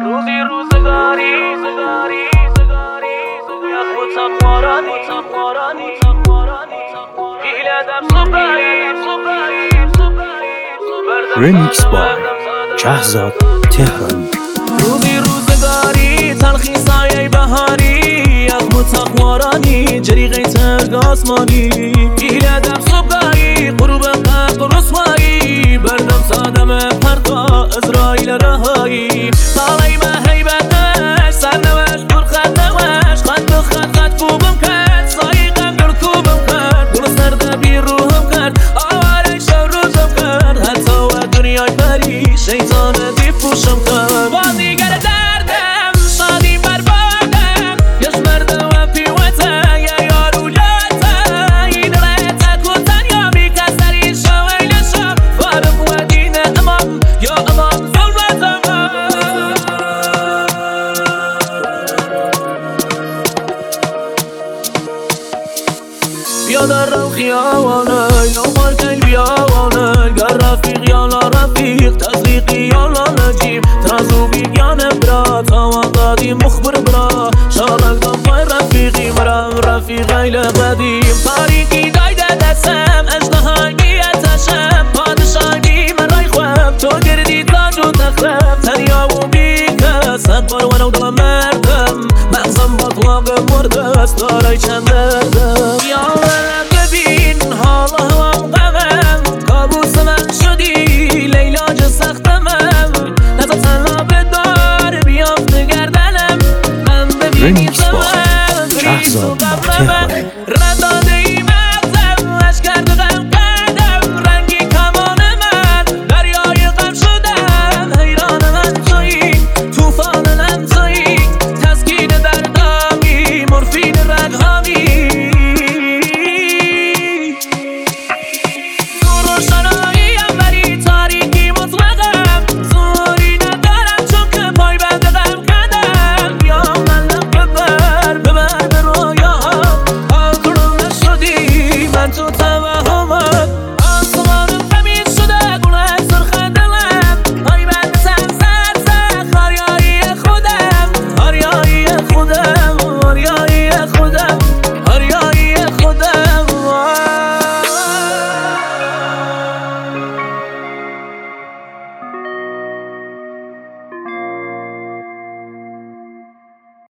روزی روزگاری Remix by شهزاد تهرانی. روزی روزگاری تلخی سایه بهاری از متقوارانی جریقه ترگ آسمانی گیل ادب صبحگاهی غروب قبل رسوایی بردم سادم پرتا اسرائیل رهایی طالعی به هیبتش سرنوش برخد نوش خد کوبم کرد سایقم در کوبم کرد گل سرده بی روحم کرد آواره شب روزم کرد حتی و دنیای پری شیطان دی پوشم کرد بازیگر دردم شادی بربادم یش مرده و پیوته یه یارو لاته این رایت کتن یا بیکسری شویل شب فارم و دین امام یا امام ظلمت بیا در رو خیاوانه نومار کل بیاوانه گر رفیق یا لا رفیق تزریقی یا لا نجیب ترازو بیگیان برا تاوان دادی مخبر برا شارک دنبای رفیقی مرم رفیق ایل قدیم تاریکی دایده دستم اجنهای بیتشم پادشاهی من رای خوام تو گردی تاج و تخرم تنیا و بیکس اکبر و نو دلم مردم مغزم باطلاق مرده است دارای چند دردم ببین حال هوام غمم کابوس من شدی لیلاج سختمم نزا تنها بدار بیافت گردنم من ببینی Remix by شهزاد تهرانی.